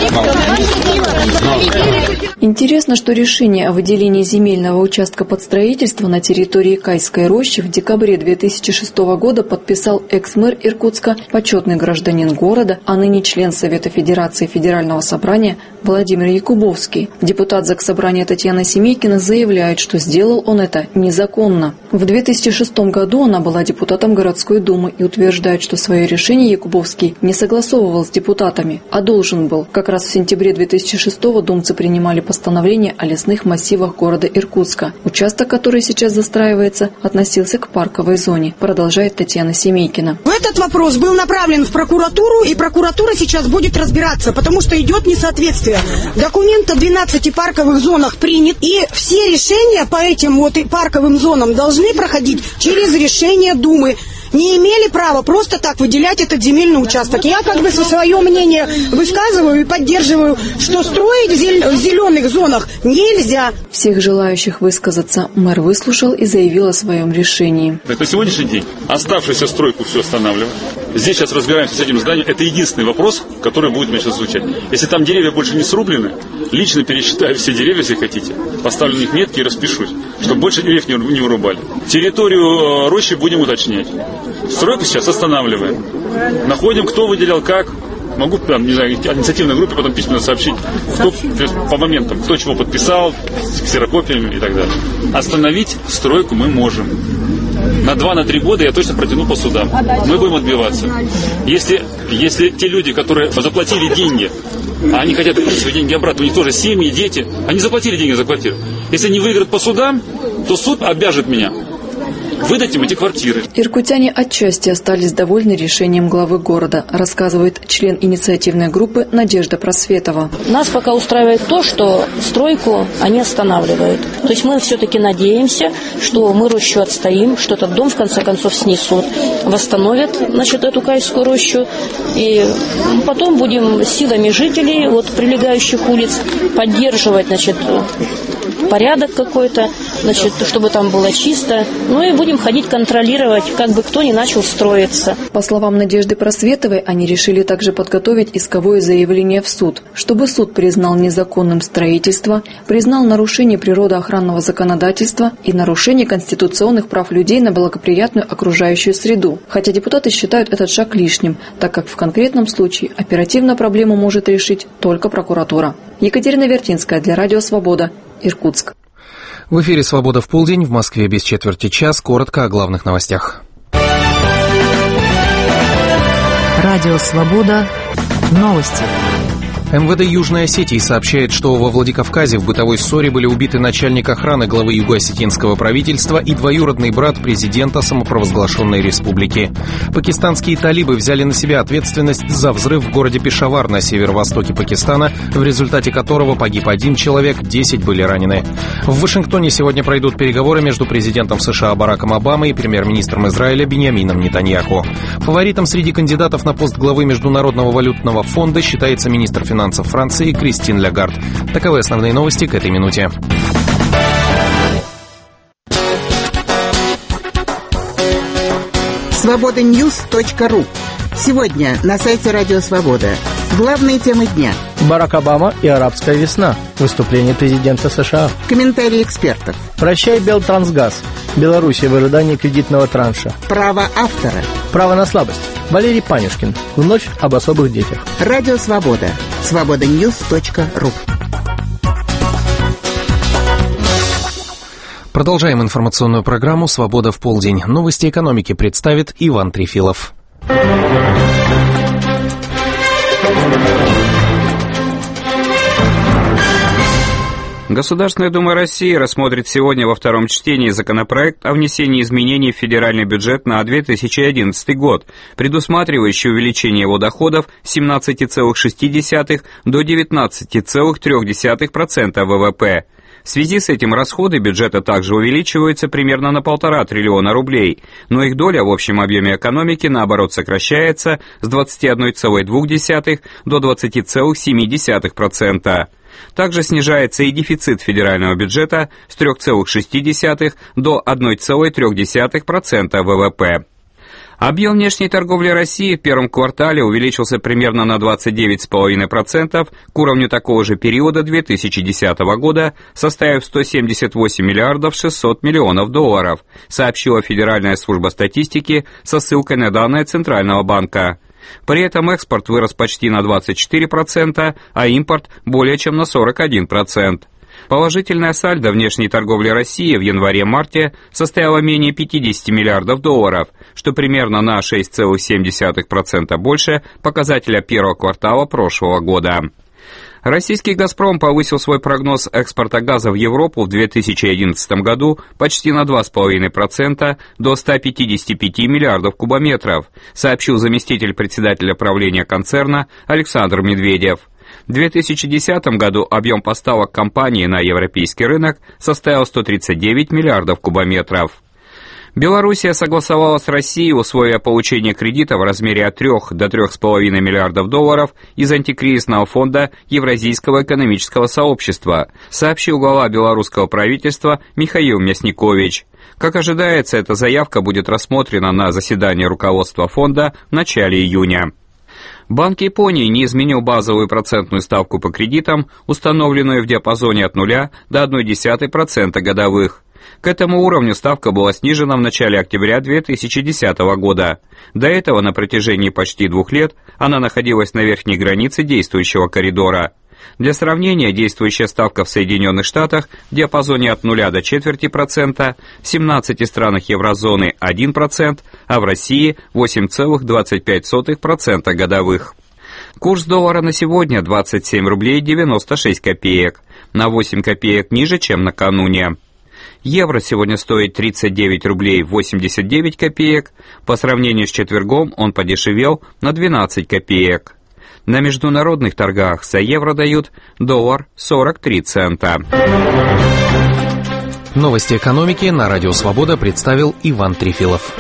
Speaker 30: Интересно, что решение о выделении земельного участка под строительство на территории Кайской рощи в декабре две тысячи шестого года подписал экс-мэр Иркутска, почетный гражданин города, а ныне член Совета Федерации Федерального собрания Владимир Якубовский. Депутат Заксобрания Татьяна Семейкина заявляет, что сделал он это незаконно. В две тысячи шестом году она была депутатом городской думы и утверждает, что свое решение Якубовский не согласовывал с депутатами, а должен был. Как раз в сентябре две тысячи шестого думцы принимали постановление о лесных массивах города Иркутска. Участок, который сейчас застраивается, относился к парковой зоне, продолжает Татьяна Семейкина.
Speaker 3: Этот вопрос был направлен в прокуратуру, и прокуратура сейчас будет разбираться, потому что идет несоответствие. Документ о двенадцати парковых зонах принят, и все решения по этим вот парковым зонам должны проходить через решение Думы. Не имели права просто так выделять этот земельный участок. Я как бы свое мнение высказываю и поддерживаю, что строить в зеленых зонах нельзя.
Speaker 30: Всех желающих высказаться мэр выслушал и заявил о своем решении.
Speaker 4: На сегодняшний день оставшуюся стройку все останавливаем. Здесь сейчас разбираемся с этим зданием. Это единственный вопрос, который будет у меня сейчас звучать. Если там деревья больше не срублены, лично пересчитаю все деревья, если хотите, поставлю на них метки и распишусь, чтобы больше деревьев не, не вырубали. Территорию рощи будем уточнять. Стройку сейчас останавливаем. Находим, кто выделял, как. Могу, там, не знаю, инициативной группе потом письменно сообщить, кто, по моментам, кто чего подписал, с ксерокопиями и так далее. Остановить стройку мы можем. На два, на три года я точно протяну по судам. Мы будем отбиваться. Если, если те люди, которые заплатили деньги, а они хотят свои деньги обратно, у них тоже семьи, дети, они заплатили деньги за квартиру. Если они выиграют по судам, то суд обяжет меня выдать им эти квартиры.
Speaker 30: Иркутяне отчасти остались довольны решением главы города, рассказывает член инициативной группы Надежда Просветова.
Speaker 5: Нас пока устраивает то, что стройку они останавливают. То есть мы все-таки надеемся, что мы рощу отстоим, что этот дом в конце концов снесут, восстановят, значит, эту Кайскую рощу. И потом будем силами жителей вот, прилегающих улиц поддерживать, значит, порядок какой-то, значит, чтобы там было чисто. Ну и будем ходить контролировать, как бы кто не начал строиться.
Speaker 30: По словам Надежды Просветовой, они решили также подготовить исковое заявление в суд, чтобы суд признал незаконным строительство, признал нарушение природоохранного законодательства и нарушение конституционных прав людей на благоприятную окружающую среду. Хотя депутаты считают этот шаг лишним, так как в конкретном случае оперативно проблему может решить только прокуратура. Екатерина Вертинская для Радио Свобода, Иркутск.
Speaker 1: В эфире «Свобода в полдень», в Москве без четверти час. Коротко о главных новостях.
Speaker 7: Радио «Свобода». Новости.
Speaker 1: эм вэ дэ Южной Осетии сообщает, что во Владикавказе в бытовой ссоре были убиты начальник охраны главы юго-осетинского правительства и двоюродный брат президента самопровозглашенной республики. Пакистанские талибы взяли на себя ответственность за взрыв в городе Пешавар на северо-востоке Пакистана, в результате которого погиб один человек, десять были ранены. В Вашингтоне сегодня пройдут переговоры между президентом США Бараком Обамой и премьер-министром Израиля Биньямином Нетаньяху. Фаворитом среди кандидатов на пост главы Международного валютного фонда считается министр финансов Франции Кристин Лагард. Таковы основные новости к этой минуте.
Speaker 6: свобода ньюс точка ру. Сегодня на сайте Радио Свобода. Главные темы дня.
Speaker 8: Барак Обама и арабская весна. Выступление президента США.
Speaker 6: Комментарии экспертов.
Speaker 8: Прощай, Белтрансгаз. Белоруссия в ожидании кредитного транша.
Speaker 6: Право автора.
Speaker 8: Право на слабость. Валерий Панюшкин. В ночь об особых детях.
Speaker 6: Радио Свобода. свобода ньюс точка ру.
Speaker 1: Продолжаем информационную программу «Свобода в полдень». Новости экономики представит Иван Трефилов.
Speaker 9: Государственная Дума России рассмотрит сегодня во втором чтении законопроект о внесении изменений в федеральный бюджет на две тысячи одиннадцатый год, предусматривающий увеличение его доходов с семнадцати целых шести десятых до девятнадцати целых трёх десятых процента вэ вэ пэ. В связи с этим расходы бюджета также увеличиваются примерно на полтора триллиона рублей, но их доля в общем объеме экономики, наоборот, сокращается с двадцати одной целой двух десятых до двадцати целых семи десятых процента. Также снижается и дефицит федерального бюджета с трёх целых шести десятых до одной целой трёх десятых процента вэ вэ пэ. Объем внешней торговли России в первом квартале увеличился примерно на двадцать девять целых пять десятых процента к уровню такого же периода две тысячи десятого года, составив сто семьдесят восемь миллиардов шестьсот миллионов долларов, сообщила Федеральная служба статистики со ссылкой на данные Центрального банка. При этом экспорт вырос почти на двадцать четыре процента, а импорт более чем на сорок один процент. Положительная сальдо внешней торговли России в январе-марте составила менее пятидесяти миллиардов долларов, что примерно на шесть целых семь десятых процента больше показателя первого квартала прошлого года. Российский «Газпром» повысил свой прогноз экспорта газа в Европу в две тысячи одиннадцатом году почти на два целых пять десятых процента до ста пятидесяти пяти миллиардов кубометров, сообщил заместитель председателя правления концерна Александр Медведев. В две тысячи десятом году объем поставок компании на европейский рынок составил сто тридцать девять миллиардов кубометров. Белоруссия согласовала с Россией условия получения кредита в размере от трёх до трёх с половиной миллиардов долларов из антикризисного фонда Евразийского экономического сообщества, сообщил глава белорусского правительства Михаил Мясникович. Как ожидается, эта заявка будет рассмотрена на заседании руководства фонда в начале июня. Банк Японии не изменил базовую процентную ставку по кредитам, установленную в диапазоне от нуля до одной десятой процента годовых. К этому уровню ставка была снижена в начале октября две тысячи десятого года. До этого на протяжении почти двух лет она находилась на верхней границе действующего коридора. Для сравнения, действующая ставка в Соединенных Штатах в диапазоне от нуля до четверти процента, в семнадцати странах еврозоны один процент, а в России восемь целых двадцать пять сотых процента годовых. Курс доллара на сегодня двадцать семь рублей девяносто шесть копеек, на восемь копеек ниже, чем накануне. Евро сегодня стоит тридцать девять рублей восемьдесят девять копеек, по сравнению с четвергом он подешевел на двенадцать копеек. На международных торгах за евро дают доллар сорок три цента.
Speaker 1: Новости экономики на Радио Свобода представил Иван Трефилов.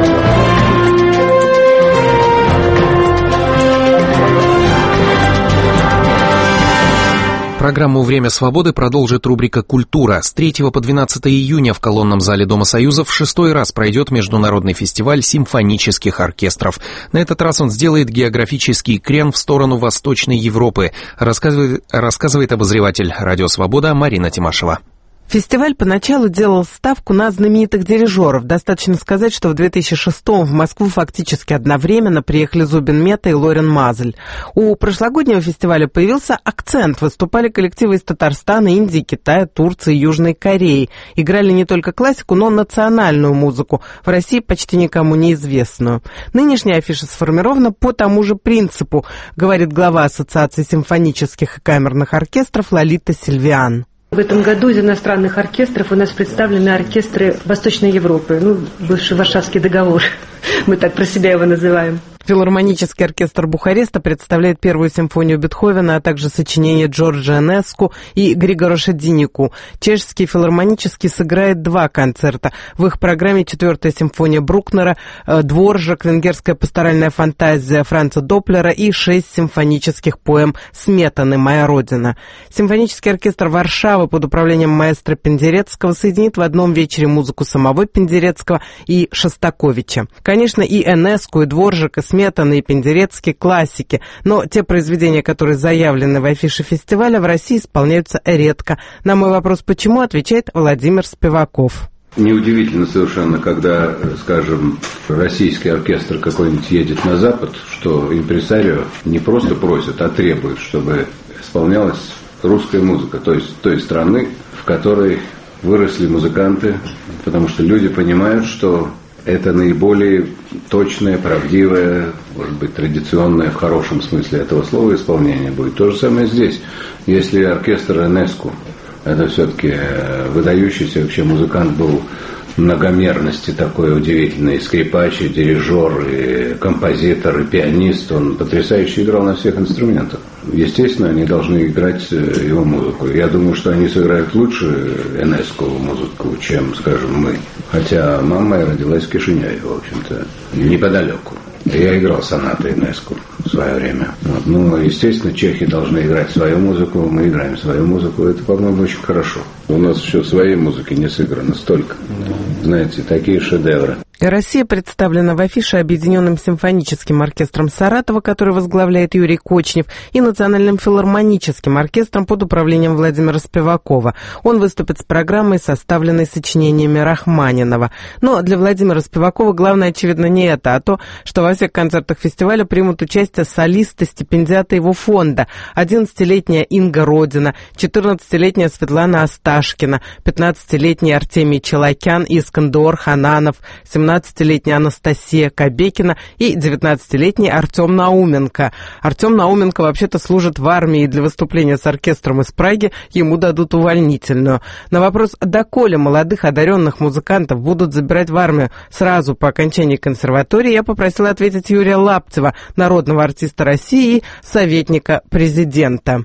Speaker 1: Программу «Время свободы» продолжит рубрика «Культура». С третьего по двенадцатое июня в колонном зале Дома Союзов в шестой раз пройдет международный фестиваль симфонических оркестров. На этот раз он сделает географический крен в сторону Восточной Европы, рассказывает, рассказывает обозреватель «Радио Свобода» Марина Тимашева.
Speaker 10: Фестиваль поначалу делал ставку на знаменитых дирижеров. Достаточно сказать, что в две тысячи шестом в Москву фактически одновременно приехали Зубин Мета и Лорен Мазель. У прошлогоднего фестиваля появился акцент. Выступали коллективы из Татарстана, Индии, Китая, Турции, Южной Кореи. Играли не только классику, но и национальную музыку, в России почти никому неизвестную. Нынешняя афиша сформирована по тому же принципу, говорит глава Ассоциации симфонических и камерных оркестров Лолита Сильвиан.
Speaker 11: В этом году из иностранных оркестров у нас представлены оркестры Восточной Европы, ну, бывший Варшавский договор, мы так про себя его называем.
Speaker 10: Филармонический оркестр Бухареста представляет первую симфонию Бетховена, а также сочинения Джорджа Энеску и Григора Шадинику. Чешский филармонический сыграет два концерта. В их программе четвертая симфония Брукнера, Дворжак, венгерская пасторальная фантазия Франца Доплера и шесть симфонических поэм Сметаны «Моя Родина». Симфонический оркестр Варшавы под управлением маэстро Пендерецкого соединит в одном вечере музыку самого Пендерецкого и Шостаковича. Конечно, и Энеску, и Дворжак, и Сметаны Сметаны и Пендерецкий — классики. Но те произведения, которые заявлены в афише фестиваля, в России исполняются редко. На мой вопрос «почему?» отвечает Владимир Спиваков.
Speaker 12: Неудивительно совершенно, когда, скажем, российский оркестр какой-нибудь едет на Запад, что импресарио не просто просит, а требует, чтобы исполнялась русская музыка, то есть той страны, в которой выросли музыканты, потому что люди понимают, что это наиболее точное, правдивое, может быть, традиционное в хорошем смысле этого слова исполнение будет. То же самое здесь. Если оркестр ЮНЕСКО, это все-таки выдающийся вообще музыкант был многомерности такой удивительный, скрипач, и дирижер, и композитор, и пианист, он потрясающе играл на всех инструментах. Естественно, они должны играть его музыку. Я думаю, что они сыграют лучше ЮНЕСКО музыку, чем, скажем, мы. Хотя мама моя родилась в Кишиневе, в общем-то, неподалеку. Я играл сонаты ЮНЕСКО в свое время. Вот. Ну, естественно, чехи должны играть свою музыку, мы играем свою музыку. Это, по-моему, очень хорошо. У нас еще своей музыки не сыграно столько. Знаете, такие шедевры.
Speaker 10: Россия представлена в афише Объединенным симфоническим оркестром Саратова, который возглавляет Юрий Кочнев, и Национальным филармоническим оркестром под управлением Владимира Спивакова. Он выступит с программой, составленной сочинениями Рахманинова. Но для Владимира Спивакова главное, очевидно, не это, а то, что во всех концертах фестиваля примут участие солисты, стипендиаты его фонда. одиннадцатилетняя Инга Родина, четырнадцатилетняя Светлана Асташкина, пятнадцатилетний Артемий Челакян и Искандор Хананов, семнадцатилетняя Анастасия Кобекина и девятнадцатилетний Артем Науменко. Артем Науменко вообще-то служит в армии, и для выступления с оркестром из Праги ему дадут увольнительную. На вопрос, доколе молодых одаренных музыкантов будут забирать в армию сразу по окончании консерватории, я попросила ответить Юрия Лаптева, народного артиста России и советника президента.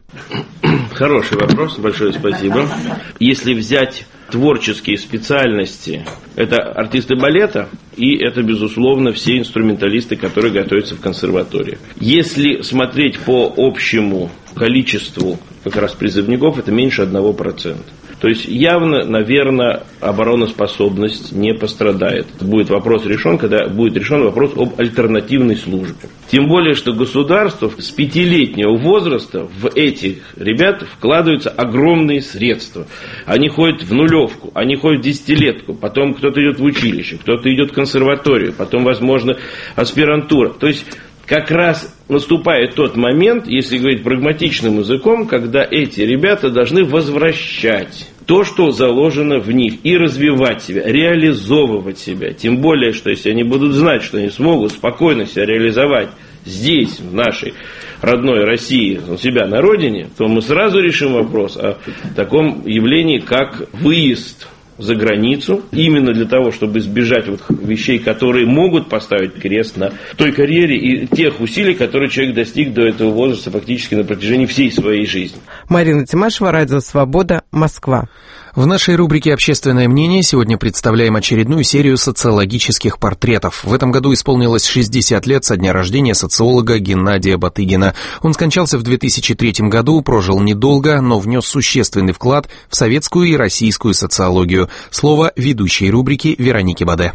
Speaker 13: Хороший вопрос, большое спасибо. Если взять творческие специальности, это артисты балета и это, безусловно, все инструменталисты, которые готовятся в консерватории. Если смотреть по общему количеству как раз призывников, это меньше одного процента. То есть явно, наверное, обороноспособность не пострадает. Будет вопрос решен, когда будет решен вопрос об альтернативной службе. Тем более, что государство с пятилетнего возраста в этих ребят вкладываются огромные средства. Они ходят в нулевку, они ходят в десятилетку, потом кто-то идет в училище, кто-то идет в консерваторию, потом, возможно, аспирантура. То есть как раз наступает тот момент, если говорить прагматичным языком, когда эти ребята должны возвращать то, что заложено в них, и развивать себя, реализовывать себя. Тем более, что если они будут знать, что они смогут спокойно себя реализовать здесь, в нашей родной России, у себя на родине, то мы сразу решим вопрос о таком явлении, как выезд за границу, именно для того, чтобы избежать вот вещей, которые могут поставить крест на той карьере и тех усилий, которые человек достиг до этого возраста фактически на протяжении всей своей жизни.
Speaker 10: Марина Тимашева, Радио Свобода, Москва.
Speaker 1: В нашей рубрике «Общественное мнение» сегодня представляем очередную серию социологических портретов. В этом году исполнилось шестьдесят лет со дня рождения социолога Геннадия Батыгина. Он скончался в две тысячи третьем году, прожил недолго, но внес существенный вклад в советскую и российскую социологию. Слово ведущей рубрики Вероники Баде.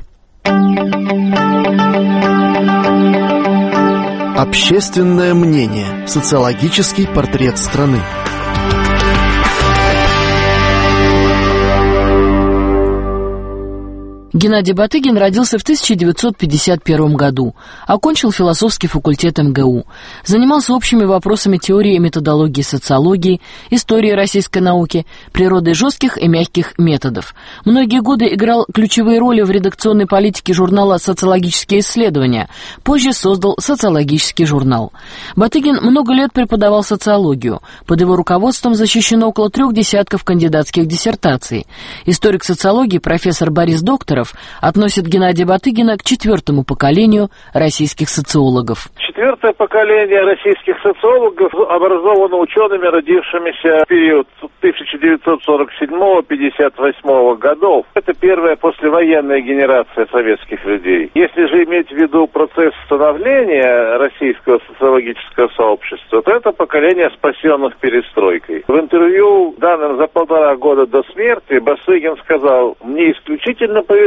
Speaker 14: Общественное мнение. Социологический портрет страны.
Speaker 15: Геннадий Батыгин родился в тысяча девятьсот пятьдесят первом году, окончил философский факультет эм гэ у, занимался общими вопросами теории и методологии социологии, истории российской науки, природой жестких и мягких методов. Многие годы играл ключевые роли в редакционной политике журнала «Социологические исследования», позже создал социологический журнал. Батыгин много лет преподавал социологию, под его руководством защищено около трех десятков кандидатских диссертаций. Историк социологии профессор Борис Докторов относит Геннадия Батыгина к четвертому поколению российских социологов.
Speaker 16: Четвертое поколение российских социологов образовано учеными, родившимися в период тысяча девятьсот сорок седьмого — пятьдесят восьмого годов. Это первая послевоенная генерация советских людей. Если же иметь в виду процесс становления российского социологического сообщества, то это поколение спасенных перестройкой. В интервью, данным за полтора года до смерти, Батыгин сказал: «Мне исключительно повезло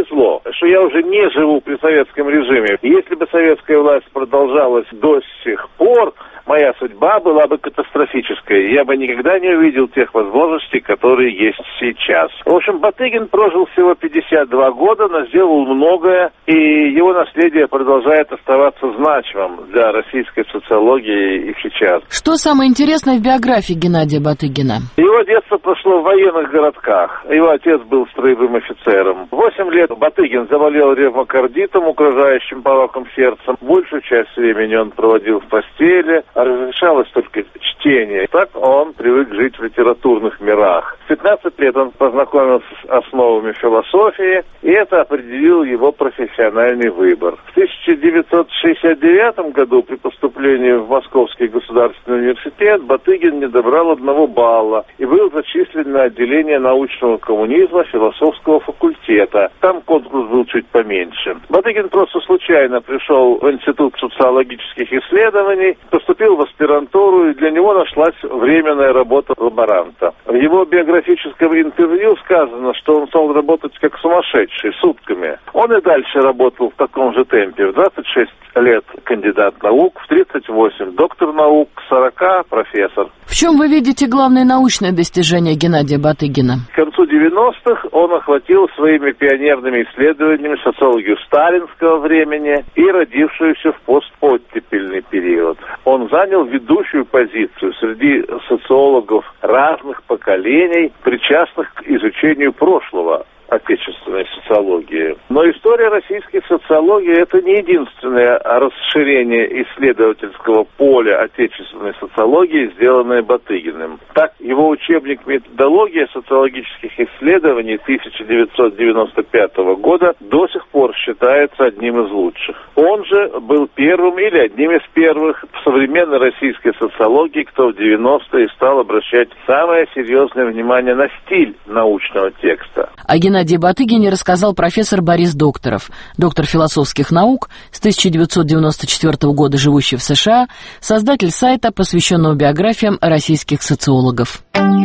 Speaker 16: повезло, что я уже не живу при советском режиме. Если бы советская власть продолжалась до сих пор, моя судьба была бы катастрофической. Я бы никогда не увидел тех возможностей, которые есть сейчас. В общем, Батыгин прожил всего пятьдесят два года, но сделал многое, и его наследие продолжает оставаться значимым для российской социологии и сейчас.
Speaker 15: Что самое интересное в биографии Геннадия Батыгина?
Speaker 16: Его детство прошло в военных городках. Его отец был строевым офицером. Восемь лет Батыгин заболел ревмокардитом, угрожающим пороком сердца. Большую часть времени он проводил в постели, а разрешалось только чтение. Так он привык жить в литературных мирах. В пятнадцать лет он познакомился с основами философии, и это определило его профессиональный выбор. В тысяча девятьсот шестьдесят девятом году при поступлении в Московский государственный университет Батыгин не добрал одного балла и был зачислен на отделение научного коммунизма философского факультета. Там конкурс был чуть поменьше. Батыгин просто случайно пришел в Институт социологических исследований, поступил в аспирантуру, и для него нашлась временная работа лаборанта. В его биографическом интервью сказано, что он стал работать как сумасшедший, сутками. Он и дальше работал в таком же темпе. В двадцать шесть лет кандидат наук, в тридцать восемь доктор наук, к сорока профессор.
Speaker 15: В чем вы видите главное научное достижение Геннадия Батыгина?
Speaker 16: К концу девяностых он охватил своими пионерными исследованиями социологию сталинского времени и родившуюся в постоттепельный период. Он занял ведущую позицию среди социологов разных поколений, причастных к изучению прошлого отечественной социологии. Но история российской социологии – это не единственное расширение исследовательского поля отечественной социологии, сделанное Батыгиным. Так, его учебник «Методология социологических исследований» тысяча девятьсот девяносто пятого года до сих пор считается одним из лучших. Он же был первым или одним из первых в современной российской социологии, кто в девяностые стал обращать самое серьезное внимание на стиль научного текста.
Speaker 15: О Геннадии Батыгине рассказал профессор Борис Докторов, доктор философских наук, с тысяча девятьсот девяносто четвёртого года живущий в США, создатель сайта, посвященного биографиям российских социологов.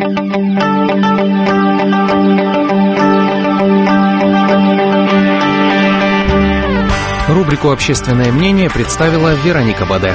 Speaker 1: Рубрику «Общественное мнение» представила Вероника Баде.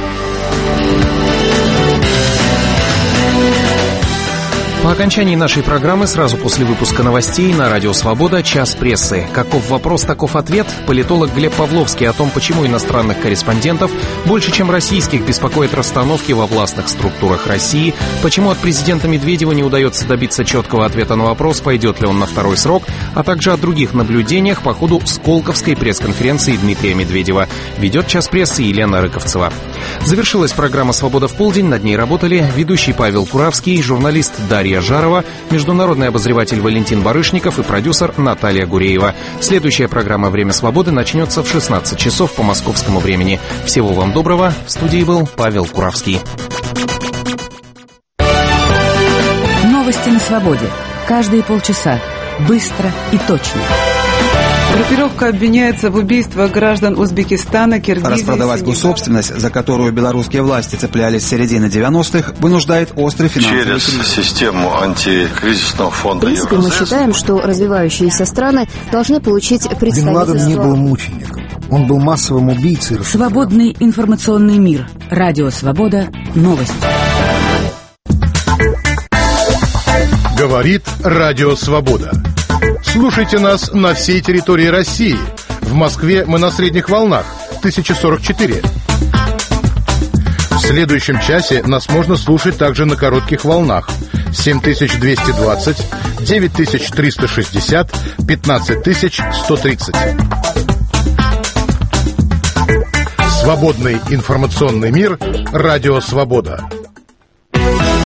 Speaker 1: По окончании нашей программы, сразу после выпуска новостей на Радио Свобода «Час прессы». Каков вопрос, таков ответ. Политолог Глеб Павловский о том, почему иностранных корреспондентов больше, чем российских, беспокоят расстановки во властных структурах России, почему от президента Медведева не удается добиться четкого ответа на вопрос, пойдет ли он на второй срок, а также о других наблюдениях по ходу Сколковской пресс-конференции Дмитрия Медведева. Ведет «Час прессы» Елена Рыковцева. Завершилась программа «Свобода в полдень». Над ней работали ведущий Павел Куравский, журналист Дарья Жарова, международный обозреватель Валентин Барышников и продюсер Наталья Гуреева. Следующая программа «Время свободы» начнется в шестнадцать часов по московскому времени. Всего вам доброго. В студии был Павел Куравский.
Speaker 7: Новости на свободе. Каждые полчаса. Быстро и точно.
Speaker 28: Группировка обвиняется в убийстве граждан Узбекистана, Киргизии...
Speaker 17: Распродавать госсобственность, за которую белорусские власти цеплялись с середины девяностых, вынуждает острый финансовый
Speaker 18: Через кризис. Систему антикризисного фонда...
Speaker 19: В принципе, мы считаем, что развивающиеся страны должны получить представительство...
Speaker 20: Бен Ладен не был мучеником. Он был массовым убийцей.
Speaker 7: Свободный информационный мир. Радио Свобода. Новости.
Speaker 21: Говорит Радио Свобода. Слушайте нас на всей территории России. В Москве мы на средних волнах тысяча сорок четыре. В следующем часе нас можно слушать также на коротких волнах семь тысяч двести двадцать, девять тысяч триста шестьдесят, пятнадцать тысяч сто тридцать. Свободный информационный мир. Радио Свобода.